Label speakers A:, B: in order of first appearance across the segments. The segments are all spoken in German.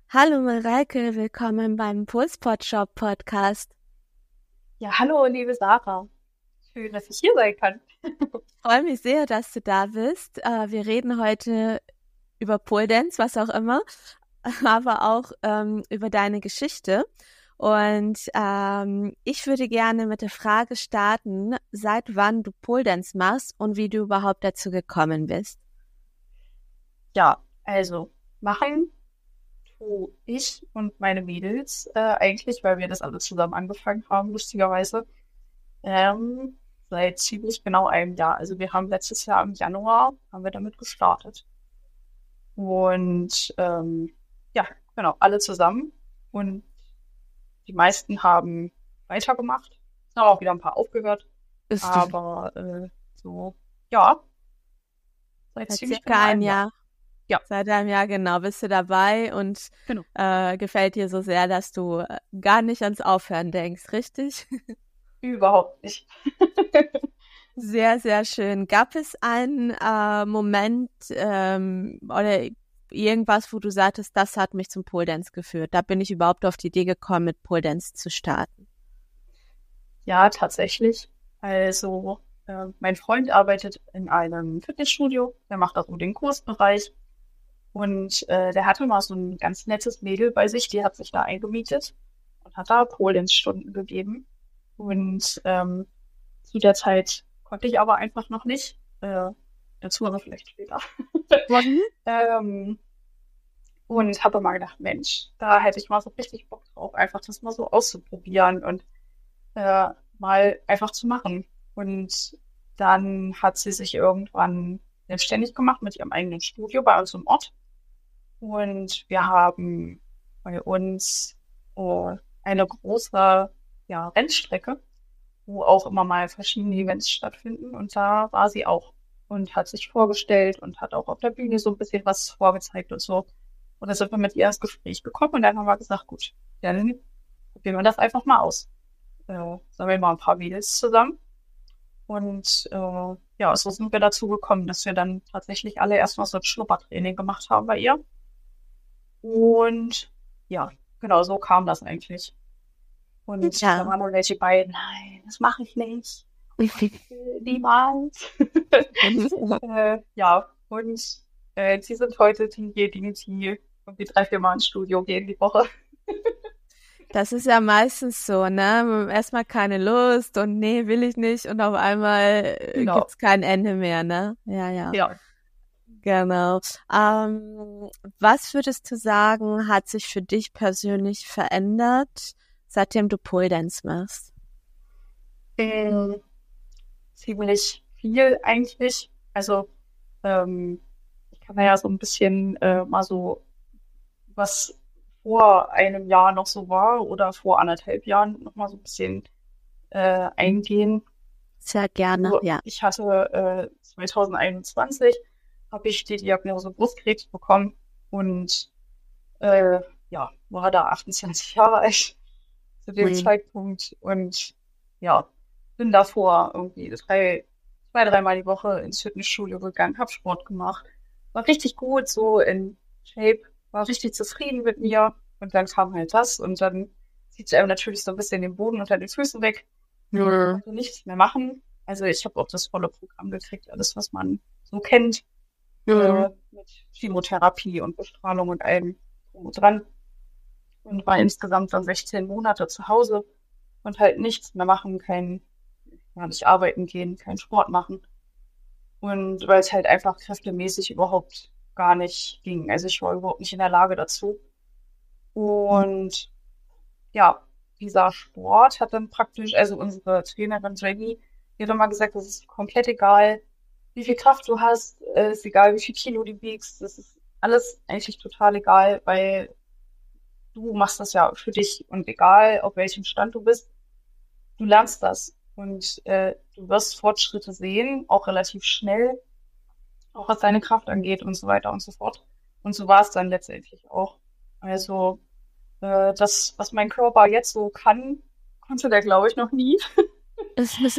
A: Hallo Mareike, willkommen beim Pulspot Shop Podcast.
B: Ja, hallo, liebe Sarah. Schön, dass ich hier sein kann.
A: Ich freue mich sehr, dass du da bist. Wir reden heute über Pole Dance, was auch immer, aber auch über deine Geschichte. Und ich würde gerne mit der Frage starten, seit wann du Pole Dance machst und wie du überhaupt dazu gekommen bist.
B: Ja, also machen tue ich und meine Mädels eigentlich, weil wir das alles zusammen angefangen haben, lustigerweise, ähm, seit ziemlich genau einem Jahr. Also wir haben letztes Jahr im Januar haben wir damit gestartet. Und ja, genau, alle zusammen. Und die meisten haben weitergemacht. Es haben auch wieder ein paar aufgehört.
A: Ist
B: Aber so, ja, seit
A: seit
B: ziemlich genau
A: circa ein
B: einem Jahr.
A: Jahr.
B: Ja,
A: Seit einem Jahr genau bist du dabei und
B: genau.
A: gefällt dir so sehr, dass du gar nicht ans Aufhören denkst, richtig?
B: Überhaupt nicht.
A: Sehr, sehr schön. Gab es einen Moment oder irgendwas, wo du sagtest, das hat mich zum Pole Dance geführt? Da bin ich überhaupt auf die Idee gekommen, mit Pole Dance zu starten.
B: Ja, tatsächlich. Also, mein Freund arbeitet in einem Fitnessstudio. Der macht auch so den Kursbereich. Und der hatte mal so ein ganz nettes Mädel bei sich, die hat sich da eingemietet und hat da Pole-Dance-Stunden gegeben. Und zu der Zeit konnte ich aber einfach noch nicht. Dazu aber vielleicht später.
A: Mhm.
B: Ähm, und habe mal gedacht, Mensch, da hätte ich mal so richtig Bock drauf, einfach das mal so auszuprobieren und mal einfach zu machen. Und dann hat sie sich irgendwann selbstständig gemacht mit ihrem eigenen Studio bei uns im Ort. Und wir haben bei uns eine große Rennstrecke, wo auch immer mal verschiedene Events stattfinden. Und da war sie auch und hat sich vorgestellt und hat auch auf der Bühne so ein bisschen was vorgezeigt und so. Und da sind wir mit ihr ins Gespräch gekommen und dann haben wir gesagt, gut, dann probieren wir das einfach mal aus. Sammeln mal ein paar Mädels zusammen. Und ja, so sind wir dazu gekommen, dass wir dann tatsächlich alle erstmal so ein Schnuppertraining gemacht haben bei ihr. Und ja, genau, so kam das eigentlich. Und da
A: Ja.
B: waren dann welche bei, nein, das mache ich nicht. Niemals. Ja, und sie sind heute diejenigen, die irgendwie 3, 4 Mal ins Studio gehen die Woche.
A: Das ist ja meistens so, ne? Erstmal keine Lust und nee, will ich nicht und auf einmal
B: Genau.
A: gibt's kein Ende mehr, ne? Ja, ja.
B: Ja.
A: Genau. Was würdest du sagen, hat sich für dich persönlich verändert, seitdem du Pole Dance machst?
B: Ähm, Ziemlich viel eigentlich. Also, ich kann da ja so ein bisschen mal so, was vor einem Jahr noch so war oder vor 1,5 Jahren noch mal so ein bisschen eingehen.
A: Sehr gerne,
B: So,
A: ja.
B: ich hatte 2021 habe ich die Diagnose Brustkrebs bekommen und ja, war da 28 Jahre alt zu dem
A: Mhm.
B: Zeitpunkt und ja, bin davor irgendwie 2, 3 Mal die Woche ins Fitnessstudio gegangen, hab Sport gemacht, war richtig gut, so in Shape, war richtig zufrieden mit mir und dann kam halt das und dann zieht einem natürlich so ein bisschen den Boden unter den Füßen weg. Ich
A: Mhm.
B: konnte nichts mehr machen. Also ich habe auch das volle Programm gekriegt, alles, was man so kennt,
A: Mhm.
B: mit Chemotherapie und Bestrahlung und allem drum und dran. Und war insgesamt dann 16 Monate zu Hause und halt nichts mehr machen, nicht arbeiten gehen, keinen Sport machen. Und weil es halt einfach kräftemäßig überhaupt gar nicht ging. Also ich war überhaupt nicht in der Lage dazu. Und ja, dieser Sport hat dann praktisch, also unsere Trainerin Jenny, die hat immer gesagt, das ist komplett egal, wie viel Kraft du hast, ist egal, wie viel Kilo du wiegst, das ist alles eigentlich total egal, weil du machst das ja für dich und egal, auf welchem Stand du bist, du lernst das und du wirst Fortschritte sehen, auch relativ schnell, auch was deine Kraft angeht und so weiter und so fort. Und so war es dann letztendlich auch. Also das, was mein Körper jetzt so kann, konnte der, glaube ich, noch nie.
A: Es ist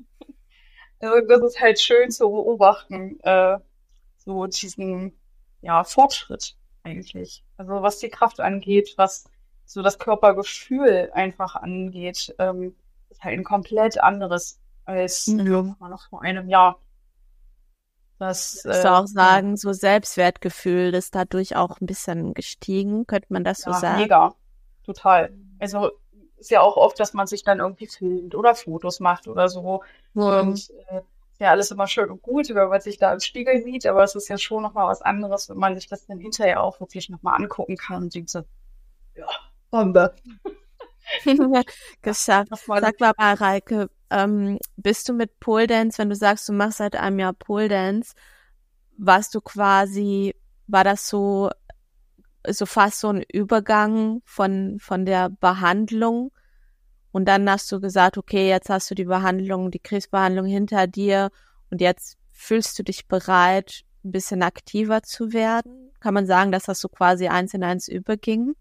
B: Also das ist halt schön zu beobachten, so diesen, ja, Fortschritt. eigentlich. Also was die Kraft angeht, was so das Körpergefühl einfach angeht, ist halt ein komplett anderes als
A: Mhm.
B: mal noch vor einem Jahr. Das,
A: Würdest du auch
B: ja,
A: sagen, so Selbstwertgefühl ist dadurch auch ein bisschen gestiegen, könnte man das so
B: ja,
A: sagen?
B: mega. Total. Also ist ja auch oft, dass man sich dann irgendwie filmt oder Fotos macht oder so.
A: Mhm.
B: Und ist ja alles immer schön und gut, wenn man sich da im Spiegel sieht, aber es ist ja schon nochmal was anderes, wenn man sich das dann hinterher auch wirklich nochmal angucken kann und denkt so, ja, Bombe. Ja,
A: Geschafft.
B: das war,
A: Sag mal, Mareike, bist du mit Pole Dance, wenn du sagst, du machst seit einem Jahr Pole Dance, warst du quasi, war das so fast so ein Übergang von der Behandlung und dann hast du gesagt, okay, jetzt hast du die Behandlung, die Krebsbehandlung hinter dir und jetzt fühlst du dich bereit, ein bisschen aktiver zu werden? Kann man sagen, dass das so quasi eins in eins überging?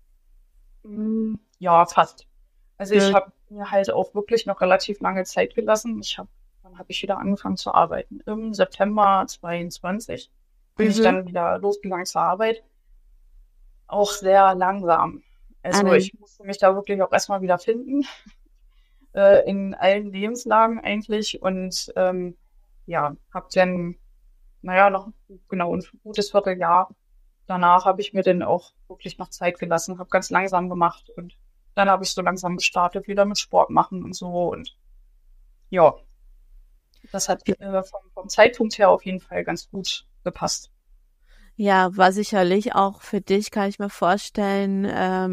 B: ja, fast. Also ich
A: Gut.
B: habe mir halt auch wirklich noch relativ lange Zeit gelassen. Dann habe ich wieder angefangen zu arbeiten. Im September 22 bin ich
A: Mhm.
B: dann wieder losgegangen zur Arbeit. Auch sehr langsam. Also
A: Anne.
B: ich musste mich da wirklich auch erstmal wieder finden, in allen Lebenslagen eigentlich. Und ja, habe dann, naja, noch genau ein gutes Vierteljahr danach habe ich mir dann auch wirklich noch Zeit gelassen, habe ganz langsam gemacht und dann habe ich so langsam gestartet, wieder mit Sport machen und so. Und ja, das hat vom Zeitpunkt her auf jeden Fall ganz gut gepasst.
A: Ja, war sicherlich auch für dich, kann ich mir vorstellen,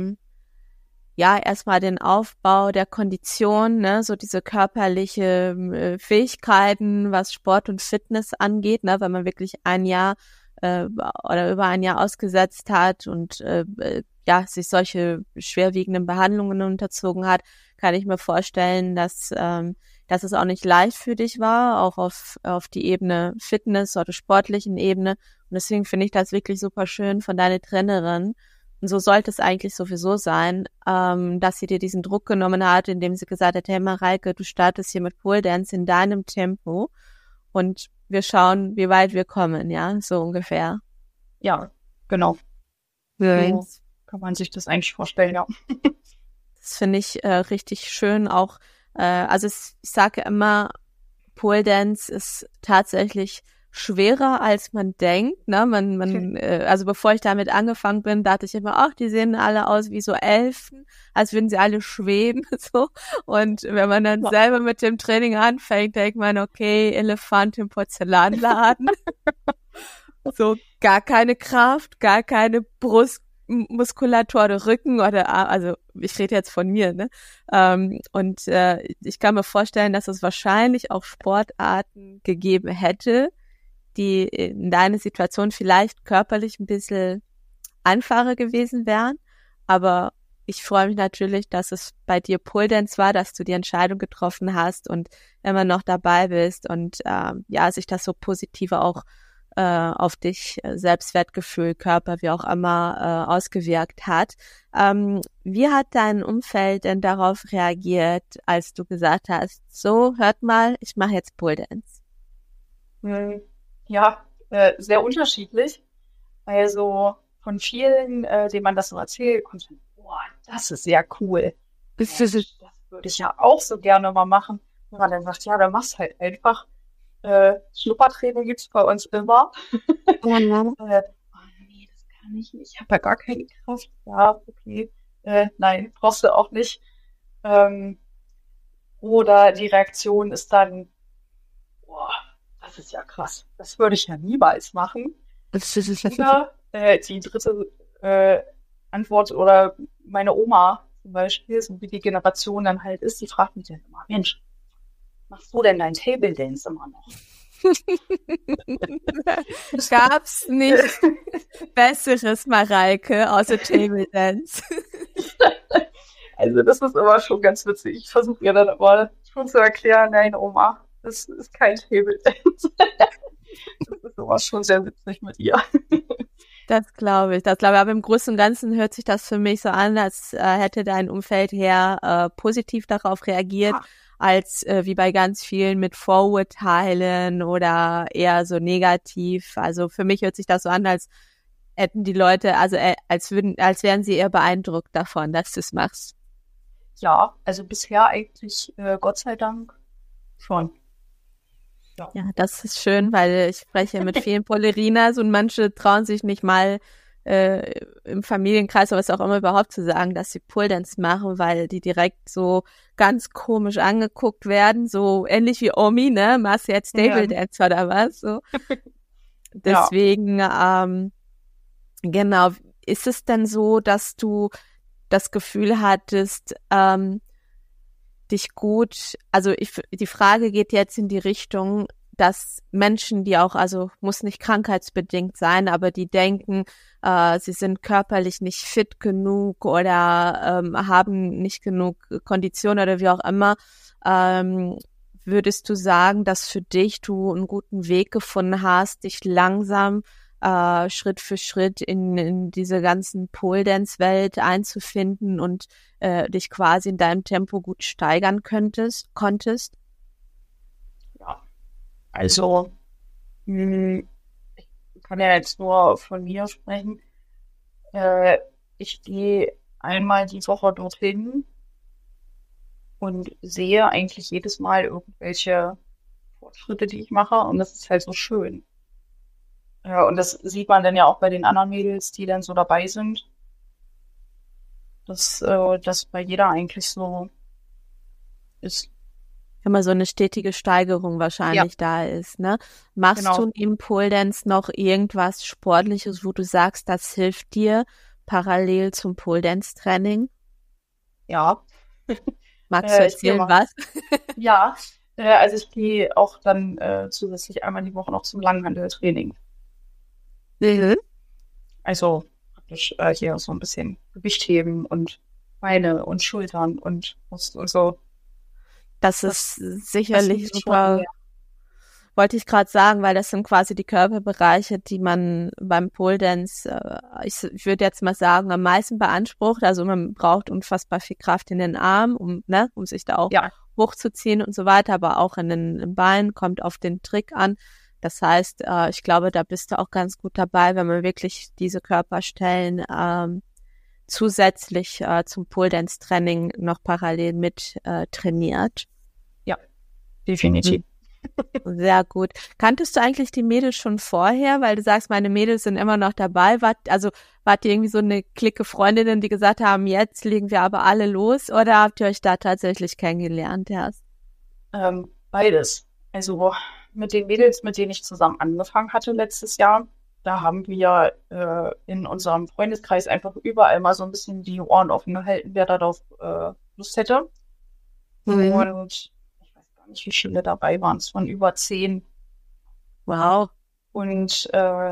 A: ja, erstmal den Aufbau der Kondition, ne, so diese körperliche Fähigkeiten, was Sport und Fitness angeht, ne, wenn man wirklich ein Jahr oder über ein Jahr ausgesetzt hat und ja, sich solche schwerwiegenden Behandlungen unterzogen hat, kann ich mir vorstellen, dass es auch nicht leicht für dich war, auch auf die Ebene Fitness oder sportlichen Ebene. Und deswegen finde ich das wirklich super schön von deiner Trainerin, und so sollte es eigentlich sowieso sein, dass sie dir diesen Druck genommen hat, indem sie gesagt hat, hey Mareike, du startest hier mit Pole Dance in deinem Tempo und wir schauen, wie weit wir kommen, ja, so ungefähr.
B: Ja, genau.
A: Ja.
B: So kann man sich das eigentlich vorstellen, ja.
A: Das finde ich richtig schön auch. Also ich sage immer, Pole Dance ist tatsächlich schwerer, als man denkt. Ne? Also bevor ich damit angefangen bin, dachte ich immer, ach, die sehen alle aus wie so Elfen, als würden sie alle schweben. So. Und wenn man dann
B: Ja,
A: selber mit dem Training anfängt, denkt man, okay, Elefant im Porzellanladen. So gar keine Kraft, gar keine Brustmuskulatur oder Rücken oder also ich rede jetzt von mir, ne? Und ich kann mir vorstellen, dass es wahrscheinlich auch Sportarten gegeben hätte, die in deiner Situation vielleicht körperlich ein bisschen einfacher gewesen wären. Aber ich freue mich natürlich, dass es bei dir Pole Dance war, dass du die Entscheidung getroffen hast und immer noch dabei bist und ja, sich das so positiv auch auf dich, Selbstwertgefühl, Körper, wie auch immer, ausgewirkt hat. Wie hat dein Umfeld denn darauf reagiert, als du gesagt hast, so, hört mal, ich mache jetzt Pole Dance?
B: hm, ja, sehr unterschiedlich. Also von vielen, denen man das so erzählt, kommt dann, boah, das ist ja cool. Mensch, das würde ich ja auch so gerne mal machen. Wenn man dann sagt, ja, dann mach's halt einfach. Schnuppertraining gibt's bei uns immer. Oh nee, das kann ich nicht. Ich habe ja gar keine Kraft. Ja, okay. Nein, brauchst du auch nicht. Ähm, oder die Reaktion ist dann, boah, das ist ja krass. Das würde ich ja niemals machen. Oder die dritte Antwort oder meine Oma zum Beispiel, so wie die Generation dann halt ist, die fragt mich dann immer, Mensch, machst du denn dein Table Dance immer noch?
A: Gab's nicht Besseres, Mareike, außer Table Dance?
B: Also das ist immer schon ganz witzig. Ich versuche ihr dann immer schon zu erklären, nein, Oma, das ist kein Table Dance. Das ist immer schon sehr witzig mit ihr.
A: Das glaube ich. Das glaube ich. Aber im Großen und Ganzen hört sich das für mich so an, als hätte dein Umfeld her positiv darauf reagiert,
B: Ja,
A: als wie bei ganz vielen mit Vorurteilen oder eher so negativ. Also für mich hört sich das so an, als hätten die Leute, also als wären sie eher beeindruckt davon, dass du es machst.
B: Ja, also bisher eigentlich, Gott sei Dank schon. Ja.
A: Ja, das ist schön, weil ich spreche mit vielen Pollerinas und manche trauen sich nicht mal im Familienkreis oder was auch immer überhaupt zu sagen, dass sie Pole-Dance machen, weil die direkt so ganz komisch angeguckt werden, so ähnlich wie Omi, ne? Machst du jetzt Stable Dance oder was? So. Deswegen, genau, ist es denn so, dass du das Gefühl hattest, dich gut, also die Frage geht jetzt in die Richtung, dass Menschen, die auch, also muss nicht krankheitsbedingt sein, aber die denken, sie sind körperlich nicht fit genug oder haben nicht genug Kondition oder wie auch immer, würdest du sagen, dass für dich du einen guten Weg gefunden hast, dich langsam Schritt für Schritt in diese ganzen Pole-Dance-Welt einzufinden und dich quasi in deinem Tempo gut steigern konntest?
B: Ja, also ich kann ja jetzt nur von mir sprechen. Ich gehe einmal die Woche dorthin und sehe eigentlich jedes Mal irgendwelche Fortschritte, die ich mache. Und das ist halt so schön. Ja, und das sieht man dann ja auch bei den anderen Mädels, die dann so dabei sind, dass das bei jeder eigentlich so ist.
A: Immer so eine stetige Steigerung wahrscheinlich da ist, ne? Machst
B: Genau.
A: du im Pole Dance noch irgendwas Sportliches, wo du sagst, das hilft dir parallel zum Pole Dance Training?
B: Ja.
A: Magst du
B: Ich gehe
A: erzählen,
B: mal.
A: was?
B: Ja, also ich gehe auch dann zusätzlich einmal die Woche noch zum Langhanteltraining.
A: Mhm.
B: Also praktisch hier so ein bisschen Gewicht heben und Beine und Schultern und Brust und so.
A: Das
B: Das,
A: ist
B: das
A: sicherlich
B: liegt schon
A: super.
B: mehr.
A: Wollte ich gerade sagen, weil das sind quasi die Körperbereiche, die man beim Pole Dance, ich würde jetzt mal sagen, am meisten beansprucht. Also man braucht unfassbar viel Kraft in den Armen, um sich da auch
B: Ja,
A: hochzuziehen und so weiter, aber auch in den Beinen, kommt auf den Trick an. Das heißt, ich glaube, da bist du auch ganz gut dabei, wenn man wirklich diese Körperstellen zusätzlich zum Pole Dance Training noch parallel mit trainiert.
B: ja, definitiv.
A: Sehr gut. Kanntest du eigentlich die Mädels schon vorher, weil du sagst, meine Mädels sind immer noch dabei? Wart ihr irgendwie so eine Clique Freundinnen, die gesagt haben, jetzt legen wir aber alle los, oder habt ihr euch da tatsächlich kennengelernt erst?
B: Beides. Also mit den Mädels, mit denen ich zusammen angefangen hatte letztes Jahr, da haben wir in unserem Freundeskreis einfach überall mal so ein bisschen die Ohren offen gehalten, wer darauf Lust hätte.
A: Mhm.
B: Und ich weiß gar nicht, wie viele dabei waren. Es waren über 10.
A: Wow.
B: Und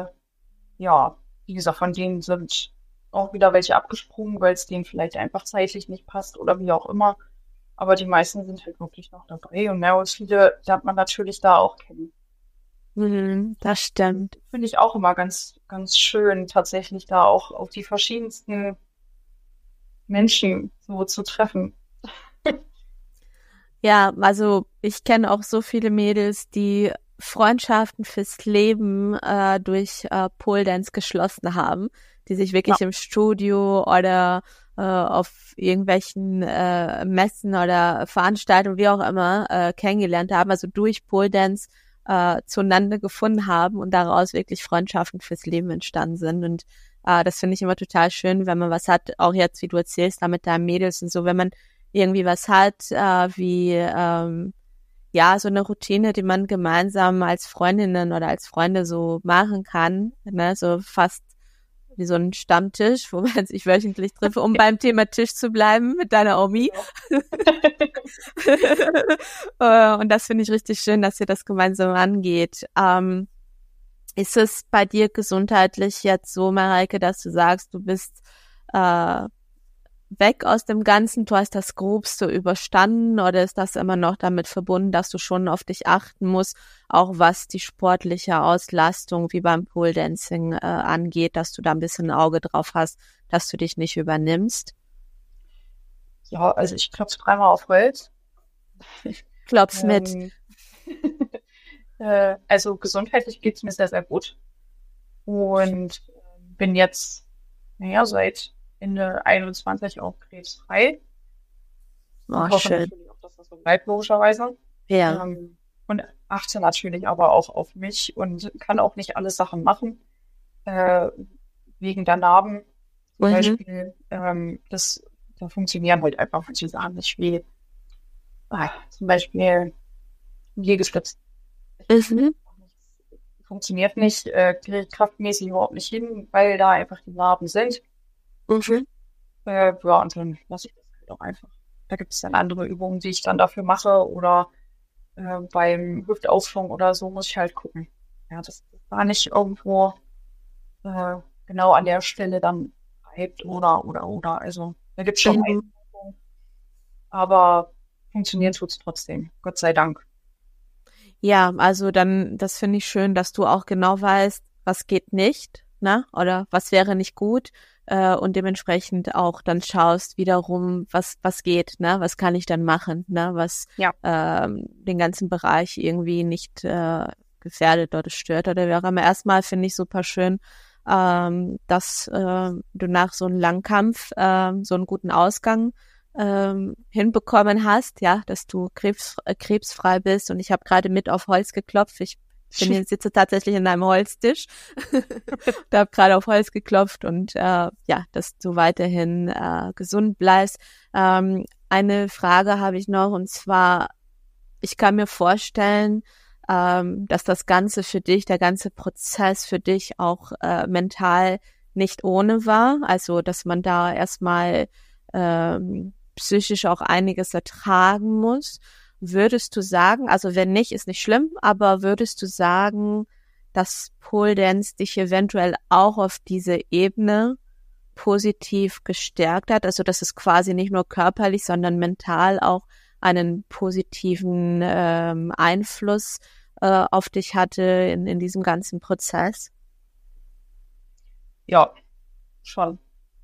B: ja, wie gesagt, von denen sind auch wieder welche abgesprungen, weil es denen vielleicht einfach zeitlich nicht passt oder wie auch immer. Aber die meisten sind halt wirklich noch dabei und mehr als viele lernt man natürlich da auch kennen.
A: Mhm, das stimmt.
B: Finde ich auch immer ganz, ganz schön, tatsächlich da auch auf die verschiedensten Menschen so zu treffen.
A: Ja, also ich kenne auch so viele Mädels, die Freundschaften fürs Leben durch Pole Dance geschlossen haben, die sich
B: Ja,
A: wirklich im Studio oder auf irgendwelchen Messen oder Veranstaltungen, wie auch immer, kennengelernt haben, also durch Pole Dance zueinander gefunden haben und daraus wirklich Freundschaften fürs Leben entstanden sind. Und das finde ich immer total schön, wenn man was hat, auch jetzt, wie du erzählst, da mit deinen Mädels und so, wenn man irgendwie was hat, wie ja, so eine Routine, die man gemeinsam als Freundinnen oder als Freunde so machen kann, ne, so fast wie so ein Stammtisch, wo man sich wöchentlich trifft, um beim Thema Tisch zu bleiben mit deiner Omi.
B: genau.
A: Und das finde ich richtig schön, dass ihr das gemeinsam angeht. Ist es bei dir gesundheitlich jetzt so, Mareike, dass du sagst, du bist weg aus dem Ganzen, du hast das Grobste überstanden, oder ist das immer noch damit verbunden, dass du schon auf dich achten musst, auch was die sportliche Auslastung wie beim Pole Dancing angeht, dass du da ein bisschen ein Auge drauf hast, dass du dich nicht übernimmst?
B: Ja, also ich klopfe dreimal auf Holz.
A: Klopf's mit.
B: Ähm, also gesundheitlich geht's mir sehr, sehr gut. Und bin jetzt, seit Ende 21 auch krebsfrei.
A: Oh,
B: Ich hoffe
A: schön.
B: natürlich auch, dass das so bleibt, logischerweise.
A: Ja.
B: Und achte natürlich aber auch auf mich und kann auch nicht alle Sachen machen, äh, wegen der Narben zum
A: Mhm.
B: Beispiel. Da funktionieren halt einfach manche Sachen nicht, wie zum Beispiel Liegestütz.
A: Mhm.
B: Funktioniert nicht, kriege ich kraftmäßig überhaupt nicht hin, weil da einfach die Narben sind.
A: Mhm.
B: Ja, und dann lasse ich das halt auch einfach. Da gibt es dann andere Übungen, die ich dann dafür mache oder beim Hüftaufschwung oder so muss ich halt gucken. Ja, das war nicht irgendwo genau an der Stelle dann bleibt oder. Also da gibt es schon
A: Mhm.
B: Einschränkungen, aber funktionieren tut's trotzdem. Gott sei Dank.
A: Ja, also dann, das finde ich schön, dass du auch genau weißt, was geht nicht, ne? Oder was wäre nicht gut, und dementsprechend auch dann schaust wiederum, was geht, ne? Was kann ich dann machen, ne? Was
B: Ja.
A: den ganzen Bereich irgendwie nicht gefährdet oder stört oder wie auch immer. Erstmal finde ich super schön, dass du nach so einem langen Kampf so einen guten Ausgang hinbekommen hast, ja, dass du krebsfrei bist. Und ich habe gerade mit auf Holz geklopft. Ich sitze tatsächlich in einem Holztisch. Da habe gerade auf Holz geklopft und ja, dass du weiterhin gesund bleibst. Eine Frage habe ich noch, und zwar, ich kann mir vorstellen, dass das Ganze für dich, der ganze Prozess für dich auch mental nicht ohne war. Also, dass man da erstmal psychisch auch einiges ertragen muss. Würdest du sagen, also wenn nicht, ist nicht schlimm, aber würdest du sagen, dass Pole Dance dich eventuell auch auf diese Ebene positiv gestärkt hat? Also dass es quasi nicht nur körperlich, sondern mental auch einen positiven Einfluss auf dich hatte in diesem ganzen Prozess?
B: Ja, schon.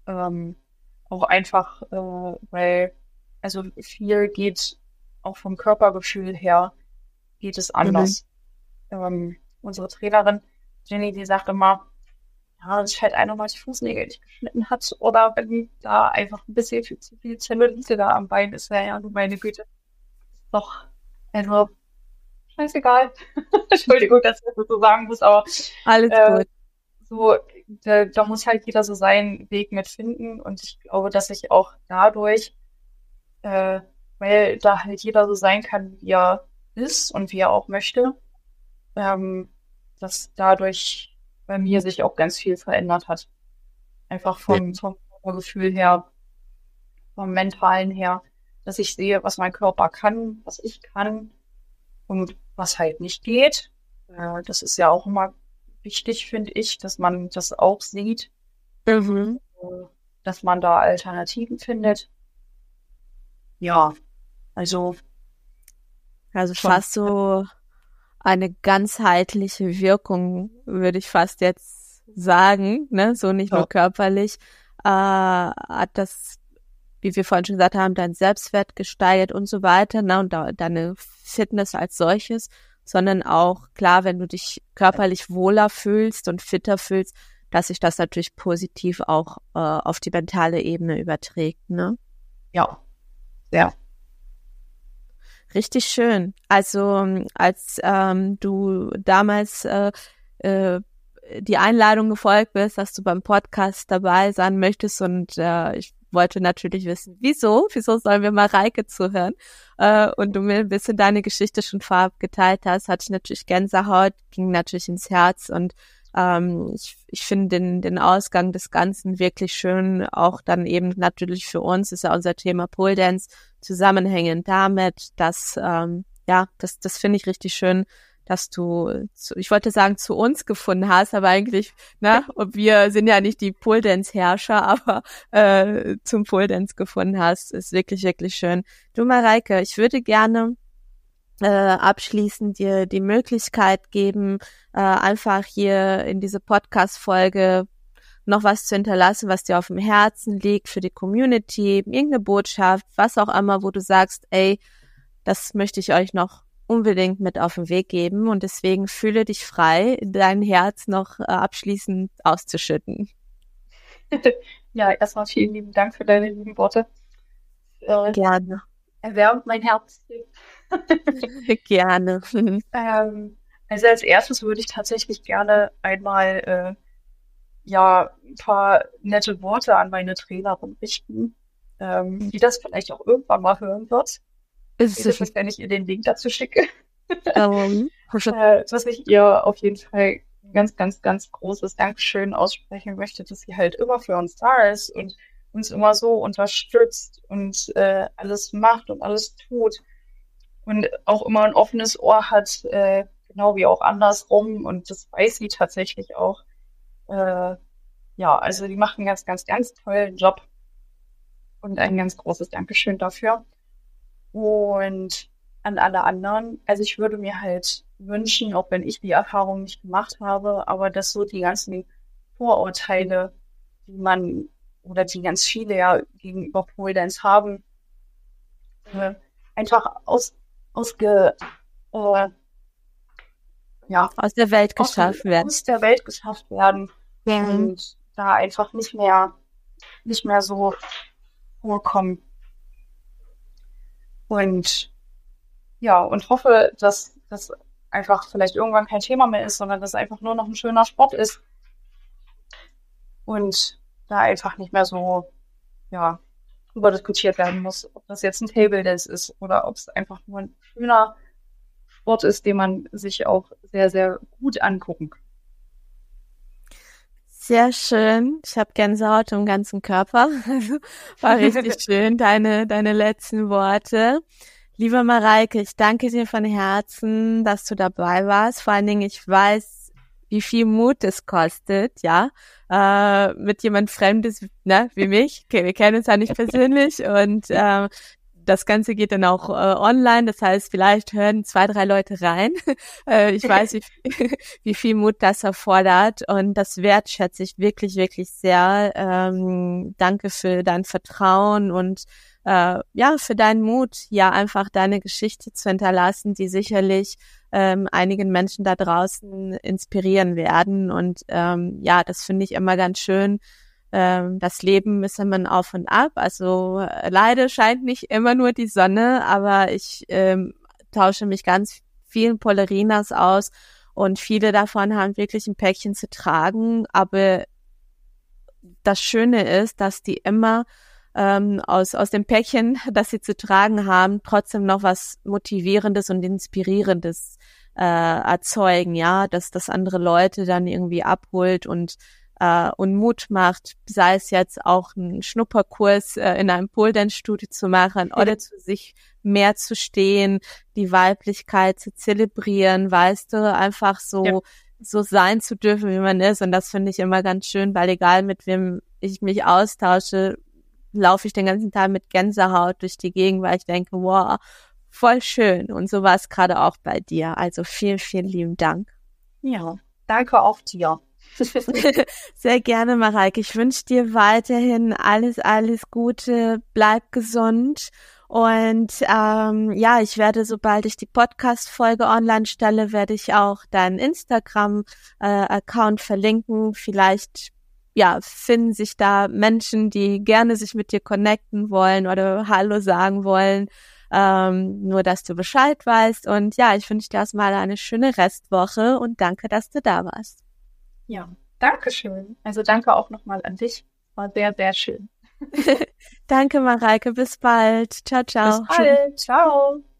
B: Auch einfach, weil, also viel geht auch vom Körpergefühl her, geht es
A: Mhm.
B: anders. Unsere Trainerin Jenny, die sagt immer, ja, dass ich halt einmal die Fußnägel nicht geschnitten hat oder wenn da einfach ein bisschen zu viel Zellulite da am Bein ist, ja, du meine Güte, ist doch, also, scheißegal. Entschuldigung, dass ich das so sagen muss, aber
A: Alles
B: äh,
A: gut.
B: so, da muss halt jeder so seinen Weg mitfinden und ich glaube, dass ich auch dadurch, äh, weil da halt jeder so sein kann, wie er ist und wie er auch möchte, ähm, dass dadurch bei mir sich auch ganz viel verändert hat. Einfach vom Gefühl her, vom Mentalen her, dass ich sehe, was mein Körper kann, was ich kann und was halt nicht geht. Das ist ja auch immer wichtig, finde ich, dass man das auch sieht,
A: Mhm.
B: dass man da Alternativen findet. Ja, also
A: Also
B: schon.
A: fast so eine ganzheitliche Wirkung, würde ich fast jetzt sagen, ne? So nicht nur
B: Ja,
A: körperlich, hat das, wie wir vorhin schon gesagt haben, dein Selbstwert gesteigert und so weiter, ne? Und deine Fitness als solches, sondern auch, klar, wenn du dich körperlich wohler fühlst und fitter fühlst, dass sich das natürlich positiv auch auf die mentale Ebene überträgt, ne?
B: ja, sehr.
A: Richtig schön. Also als du damals äh, die Einladung gefolgt bist, dass du beim Podcast dabei sein möchtest, und ich wollte natürlich wissen, wieso sollen wir mal Reike zuhören, und du mir ein bisschen deine Geschichte schon vorab geteilt hast, hatte ich natürlich Gänsehaut, ging natürlich ins Herz, und ich finde den Ausgang des Ganzen wirklich schön, auch dann eben natürlich für uns, ist ja unser Thema Pole Dance, zusammenhängend damit, dass, das finde ich richtig schön, dass du, ich wollte sagen, zu uns gefunden hast, aber eigentlich, ne, und wir sind ja nicht die Pole Dance Herrscher, aber zum Pole Dance gefunden hast, ist wirklich, wirklich schön. Du, Mareike, ich würde gerne abschließend dir die Möglichkeit geben, einfach hier in diese Podcast-Folge noch was zu hinterlassen, was dir auf dem Herzen liegt für die Community, irgendeine Botschaft, was auch immer, wo du sagst, ey, das möchte ich euch noch unbedingt mit auf den Weg geben, und deswegen fühle dich frei, dein Herz noch abschließend auszuschütten.
B: Ja, erstmal vielen lieben Dank für deine lieben Worte.
A: Gerne.
B: Erwärmt mein Herz.
A: Gerne.
B: Also als erstes würde ich tatsächlich gerne einmal ja ein paar nette Worte an meine Trainerin richten, die das vielleicht auch irgendwann mal hören wird. Spätestens, wenn ich ihr den Link dazu schicke. Dass ich ihr auf jeden Fall ein ganz, ganz, ganz großes Dankeschön aussprechen möchte, dass sie halt immer für uns da ist und uns immer so unterstützt und alles macht und alles tut und auch immer ein offenes Ohr hat, genau wie auch andersrum. Und das weiß sie tatsächlich auch. Ja, also die macht einen ganz, ganz, ganz tollen Job und ein ganz großes Dankeschön dafür. Und an alle anderen, also ich würde mir halt wünschen, auch wenn ich die Erfahrung nicht gemacht habe, aber dass so die ganzen Vorurteile, die man oder die ganz viele ja gegenüber Pole Dance haben, einfach ja,
A: aus der Welt geschafft werden.
B: Aus der Welt geschafft werden
A: Mhm.
B: und da einfach nicht mehr so vorkommen. Und ja, und hoffe, dass das einfach vielleicht irgendwann kein Thema mehr ist, sondern dass es einfach nur noch ein schöner Sport ist und da einfach nicht mehr so, ja, drüber diskutiert werden muss, ob das jetzt ein Table Dance ist oder ob es einfach nur ein schöner Sport ist, den man sich auch sehr, sehr gut angucken kann.
A: Sehr schön. Ich habe Gänsehaut im ganzen Körper. War richtig schön, deine letzten Worte. Liebe Mareike, ich danke dir von Herzen, dass du dabei warst. Vor allen Dingen, ich weiß, wie viel Mut es kostet, ja, mit jemand Fremdes, ne, wie mich. Okay, wir kennen uns ja nicht persönlich und das Ganze geht dann auch online, das heißt, vielleicht hören 2, 3 Leute rein. Ich weiß, wie viel Mut das erfordert und das wertschätze ich wirklich, wirklich sehr. Danke für dein Vertrauen und ja, für deinen Mut, ja, einfach deine Geschichte zu hinterlassen, die sicherlich einigen Menschen da draußen inspirieren werden. Und ja, das finde ich immer ganz schön. Das Leben ist immer ein Auf und Ab. Also leider scheint nicht immer nur die Sonne, aber ich tausche mich ganz vielen Pollerinas aus und viele davon haben wirklich ein Päckchen zu tragen. Aber das Schöne ist, dass die immer aus dem Päckchen, das sie zu tragen haben, trotzdem noch was Motivierendes und Inspirierendes erzeugen, ja, dass das andere Leute dann irgendwie abholt und Mut macht, sei es jetzt auch ein Schnupperkurs in einem Pole Dance Studio zu machen oder zu sich mehr zu stehen, die Weiblichkeit zu zelebrieren, weißt du, einfach so sein zu dürfen, wie man ist. Und das finde ich immer ganz schön, weil egal mit wem ich mich austausche, laufe ich den ganzen Tag mit Gänsehaut durch die Gegend, weil ich denke, wow, voll schön. Und so war es gerade auch bei dir. Also vielen, vielen lieben Dank.
B: Ja, danke auch dir.
A: Sehr gerne, Mareike. Ich wünsche dir weiterhin alles, alles Gute. Bleib gesund. Und ja, ich werde, sobald ich die Podcast-Folge online stelle, werde ich auch deinen Instagram-Account verlinken. Vielleicht ja, finden sich da Menschen, die gerne sich mit dir connecten wollen oder Hallo sagen wollen. Nur, dass du Bescheid weißt. Und ja, ich wünsche dir erstmal eine schöne Restwoche und danke, dass du da warst.
B: Ja, danke schön. Also danke auch nochmal an dich. War sehr, sehr schön.
A: Danke, Mareike. Bis bald. Ciao, ciao.
B: Bis bald. Ciao.